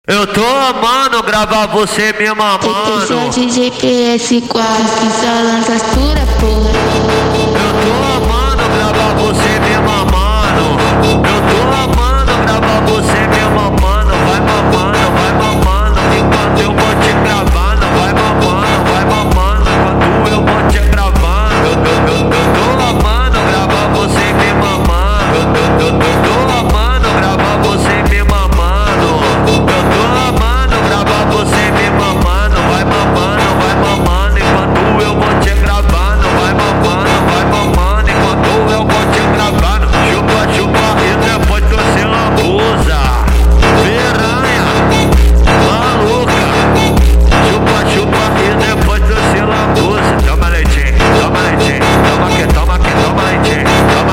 Eu tô amando gravar você me mamando. Esse é o DJ PS4 que só lança as pura porra. Eu tô amando gravar você me mamando. Eu tô amando gravar você me mamando. Vai mamando, enquanto eu vou te gravando. Vai mamando, enquanto eu vou te gravando. Eu tô amando gravar você me mamando. Eu tô amando gravar você me mamando. Eu tô amando gravar você me mamando. Vai mamando, enquanto eu vou te gravando. Vai mamando, enquanto eu vou te gravando. Chupa e depois você lambuza. Piranha, maluca. Chupa e depois você lambuza. Toma leitinho, toma aqui, toma leitinho.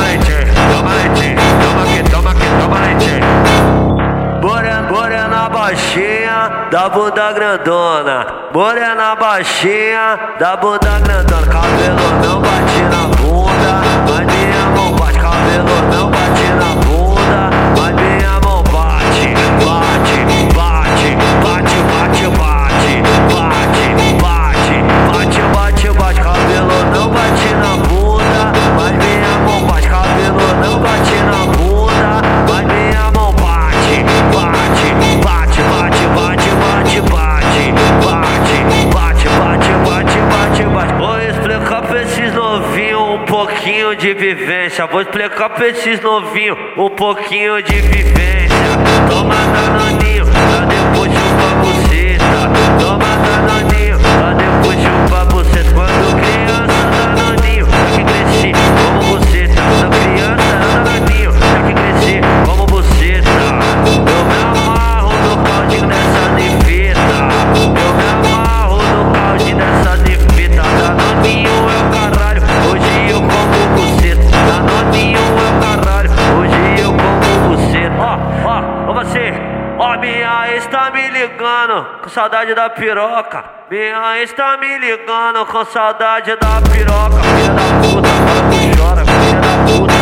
Toma aqui, toma leitinho. Morena baixinha, da bunda grandona. Morena baixinha, da bunda grandona. Cabelo não bate na bunda, mas minha mão bate. Cabelo não bate na bunda, mas minha mão bate. Bate. Cabelo não bate na bunda, mas minha mão bate. Cabelo não bate na bunda, mas minha mão bate. Vou explicar pra esses novinhos um pouquinho de vivência. Vou explicar pra esses novinhos um pouquinho de vivência. Toma danoninho, pra depois chupar buceta. Toma danoninho, pra depois chupar buceta. Quando criança, danoninho, já que cresci como buceta. Quando criança, danoninho, já que cresci como buceta. Eu me amarro no caldinho dessa nefita. Eu me amarro no caldinho dessa nefita. Danoninho é o caralho, hoje eu como buceta. Danoninho é o caralho, hoje eu como buceta. Ó você, ó minha ex tá me ligando com saudade da piroca. Minha ex tá me ligando com saudade da piroca. Filha da puta, agora tu chora, filha da puta.